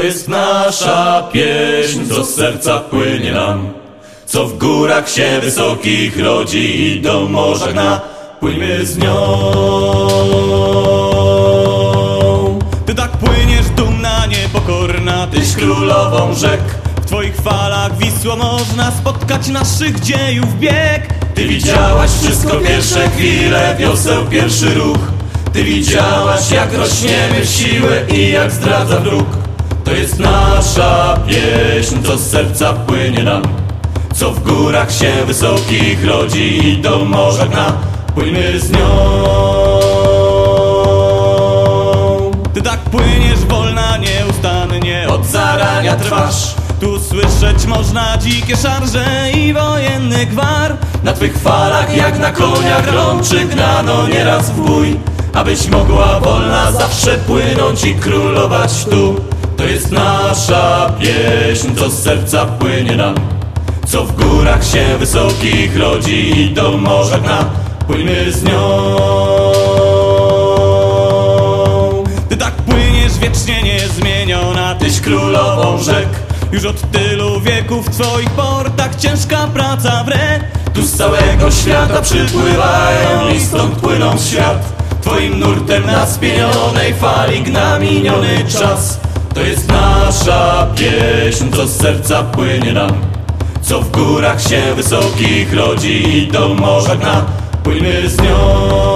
jest nasza pieśń, co z serca płynie nam, co w górach się wysokich rodzi i do morza gna. Płyńmy z nią. Ty tak płyniesz dumna, niepokorna, tyś królową rzek. W twoich falach Wisło można spotkać naszych dziejów bieg. Ty widziałaś wszystko, pierwsze chwile, wioseł pierwszy ruch. Ty widziałaś, jak rośniemy w siłę i jak zdradza wróg. To jest nasza pieśń, co z serca płynie nam, co w górach się wysokich rodzi i do morza gna. Płyńmy z nią. Ty tak płyniesz wolna, nieustannie, od zarania trwasz. Tu słyszeć można dzikie szarże i wojenny gwar. Na twych falach jak na koniach rączy gnano nieraz w bój, abyś mogła wolna zawsze płynąć i królować tu. To jest nasza pieśń, co z serca płynie nam, co w górach się wysokich rodzi i do morza gna. Płyńmy z nią. Ty tak płyniesz wiecznie niezmieniona, tyś królową rzek. Już od tylu wieków w twoich portach ciężka praca wre. Tu z całego świata przypływają i stąd płyną w świat. Twoim nurtem na spienionej fali gna miniony czas. To jest nasza pieśń, co z serca płynie nam, co w górach się wysokich rodzi i do morza gna. Płyńmy z nią.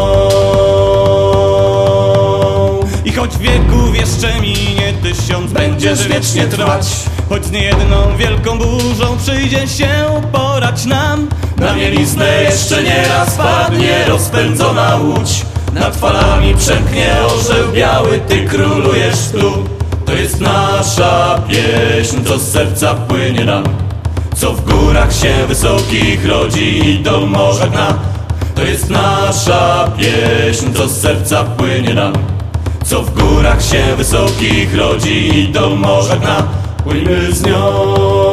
I choć wieków jeszcze minie 1000, będziesz wiecznie trwać. Choć z niejedną wielką burzą przyjdzie się porać nam. Na mieliznę jeszcze nieraz padnie rozpędzona łódź. Nad falami przemknie orzeł biały, ty królujesz tu. To jest nasza pieśń, co z serca płynie nam, co w górach się wysokich rodzi i do morza gna. To jest nasza pieśń, co z serca płynie nam, co w górach się wysokich rodzi i do morza gna. Płyńmy z nią.